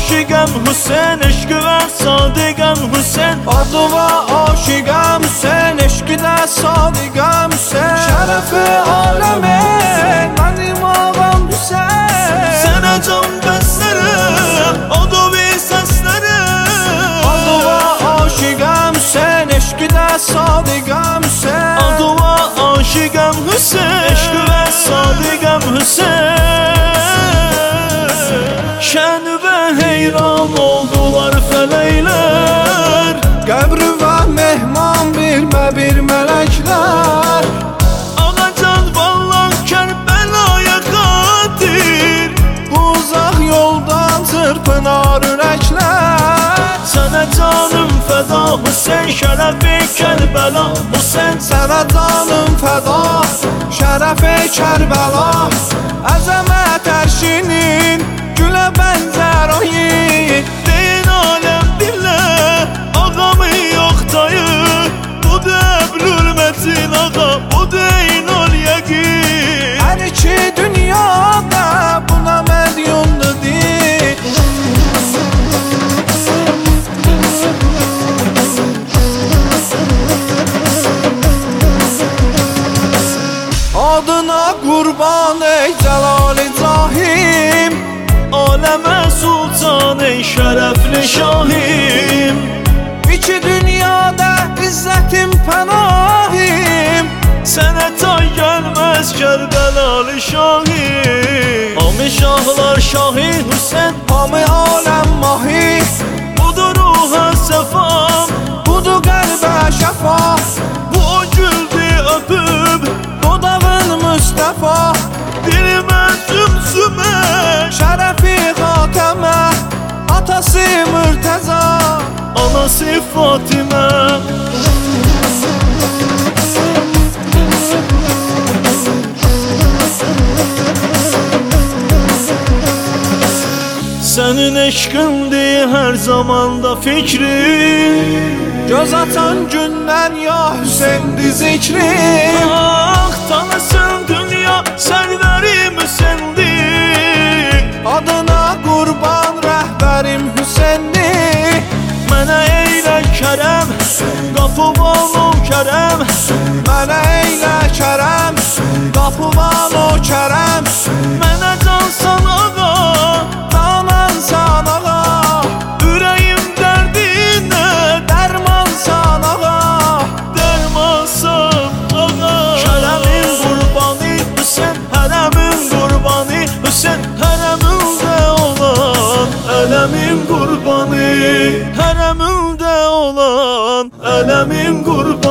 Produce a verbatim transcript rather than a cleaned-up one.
aşıqəm Hüseyn, eşqi və sadiqəm Hüseyn. Adıma aşıqəm Hüseyn, eşqi də sadiqəm Hüseyn. Şərəfi aləmin mənim ağam Hüseyn. Sənə can bəslərəm, adovi səslərəm. Adıma aşıqəm Hüseyn, eşqi də sadiqəm Hüseyn. Adıma aşıqəm Hüseyn, eşqi və sadiqəm Hüseyn. Şən və heyran oldular fələklər, Qəbri və mehman bilmə bir mələklər. Ağacan vallah Kərbəlaya xatir, Bu uzaq yoldan çırpınar ürəklər. Sənə canım fəda Hüseyn, şərəfi Kərbəla Hüseyn. Sənə canım fəda, şərəfi Kərbəla. Əzəmət ərşinin gülə bənzər o yiğit. Deyin aləm dinlə, ağamı yox dayı. Bu da Əbülülmətin ağa, bu da İnal yəqin. Hər iki dünyada buna mədyundur deyil. Adına qurban ey Cəlali Cahim, Aləmə sultan ey şərəfli şahim. İki dünyada izzətim pənahim. Sənə tay gəlməz Kərbəlalı şahim. Hamı şahlar şahi Hüseyn, Hamı aləm mahi, budur ruha səfam. budur qəlbə şəfa. Bu o güldü öpüb, Dodağın Müstəfa, dilimə sümsümə. şərəfi Xatəmə, atası Mürtəza. Anası Fatimə. Sənin eşqindir hər zamanda fikrim. Göz atan günlər ya Hüseyndir zikrim. Ah tanısın dünya sərvərim Hüseyndir. Adına qurban rəhbərim Hüseyndir. Mənə eylə kərəm, qapıval o kərəm. Mənə eylə kərəm, qapıvan o kərəm. Mənə cansan ağa, Danansan ağa, ürəyim dərdinə dərmansan ağa. dərmansan ağa. Kərəmin qurbanı Hüseyn, hərəmin qurbanı Hüseyn. Hərəmində olan ələmin qurbanı, hərəmində olan ələmin qurbanı.